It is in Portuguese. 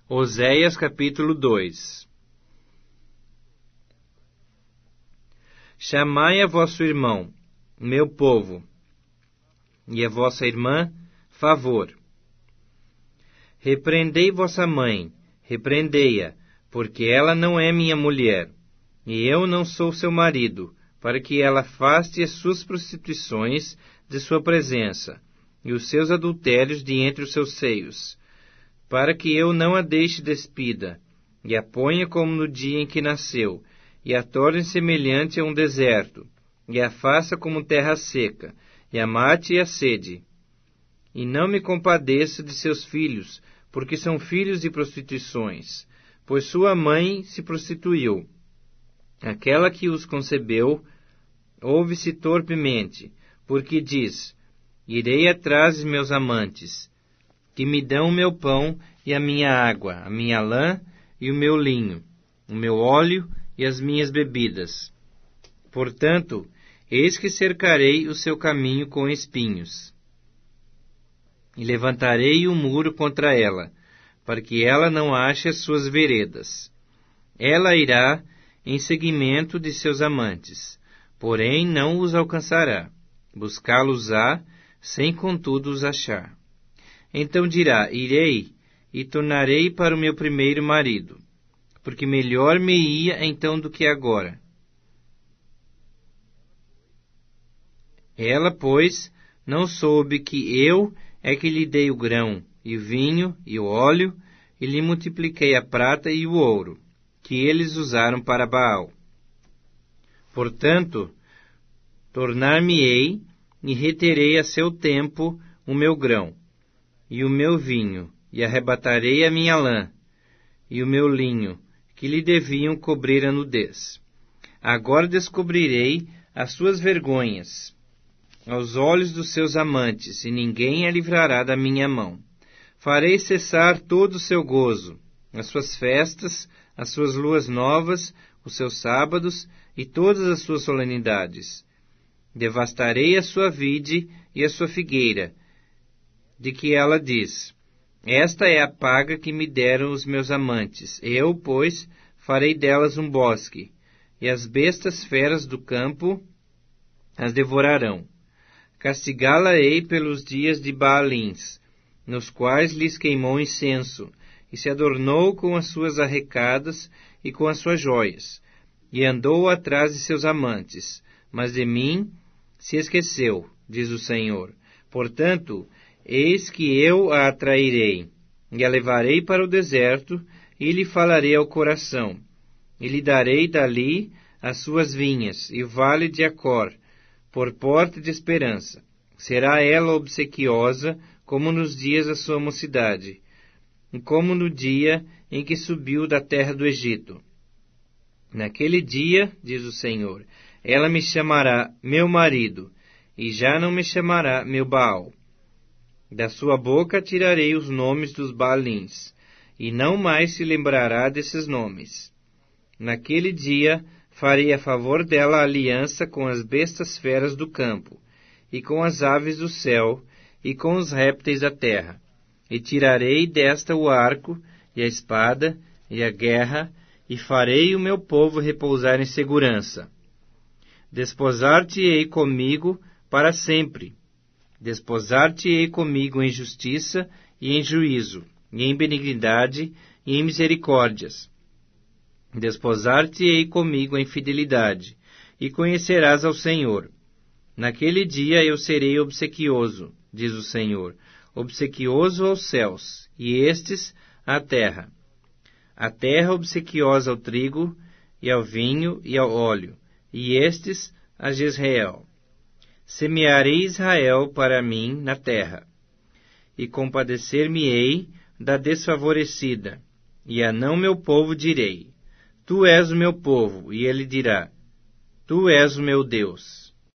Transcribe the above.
Oséias capítulo 2. Chamai a vosso irmão, meu povo, e a vossa irmã, favor. Repreendei vossa mãe, repreendei-a, porque ela não é minha mulher, e eu não sou seu marido, para que ela afaste as suas prostituições de sua presença, e os seus adultérios de entre os seus seios, para que eu não a deixe despida, e a ponha como no dia em que nasceu, e a torne semelhante a um deserto, e a faça como terra seca, e a mate a sede. E não me compadeça de seus filhos, porque são filhos de prostituições, pois sua mãe se prostituiu. Aquela que os concebeu, ouve-se torpemente, porque diz: irei atrás de meus amantes, que me dão o meu pão e a minha água, a minha lã e o meu linho, o meu óleo e as minhas bebidas. Portanto, eis que cercarei o seu caminho com espinhos, e levantarei um muro contra ela, para que ela não ache as suas veredas. Ela irá em seguimento de seus amantes, porém não os alcançará. Buscá-los-á, sem contudo os achar. Então dirá: irei e tornarei para o meu primeiro marido, porque melhor me ia então do que agora. Ela, pois, não soube que eu é que lhe dei o grão, e o vinho, e o óleo, e lhe multipliquei a prata e o ouro, que eles usaram para Baal. Portanto, tornar-me-ei, e reterei a seu tempo o meu grão, e o meu vinho, e arrebatarei a minha lã, e o meu linho, que lhe deviam cobrir a nudez. Agora descobrirei as suas vergonhas aos olhos dos seus amantes, e ninguém a livrará da minha mão. Farei cessar todo o seu gozo, as suas festas, as suas luas novas, os seus sábados e todas as suas solenidades. Devastarei a sua vide e a sua figueira, de que ela diz: esta é a paga que me deram os meus amantes. Eu, pois, farei delas um bosque, e as bestas feras do campo as devorarão. Castigá-la-ei pelos dias de Baalins, nos quais lhes queimou incenso, e se adornou com as suas arrecadas e com as suas joias, e andou atrás de seus amantes, mas de mim se esqueceu, diz o Senhor. Portanto, eis que eu a atrairei, e a levarei para o deserto, e lhe falarei ao coração, e lhe darei dali as suas vinhas, e o vale de Acor, por porta de esperança. Será ela obsequiosa, como nos dias da sua mocidade, e como no dia em que subiu da terra do Egito. Naquele dia, diz o Senhor, ela me chamará meu marido, e já não me chamará meu Baal. Da sua boca tirarei os nomes dos Baalins, e não mais se lembrará desses nomes. Naquele dia farei a favor dela a aliança com as bestas feras do campo, e com as aves do céu, e com os répteis da terra. E tirarei desta o arco, e a espada, e a guerra, e farei o meu povo repousar em segurança. Desposar-te-ei comigo para sempre. Desposar-te-ei comigo em justiça e em juízo, e em benignidade e em misericórdias. Desposar-te-ei comigo em fidelidade, e conhecerás ao Senhor. Naquele dia eu serei obsequioso, diz o Senhor, obsequioso aos céus, e estes à terra. A terra obsequiosa ao trigo, e ao vinho, e ao óleo, e estes a Jezreel. Semearei Israel para mim na terra, e compadecer-me-ei da desfavorecida, e a não meu povo direi: tu és o meu povo, e ele dirá: tu és o meu Deus.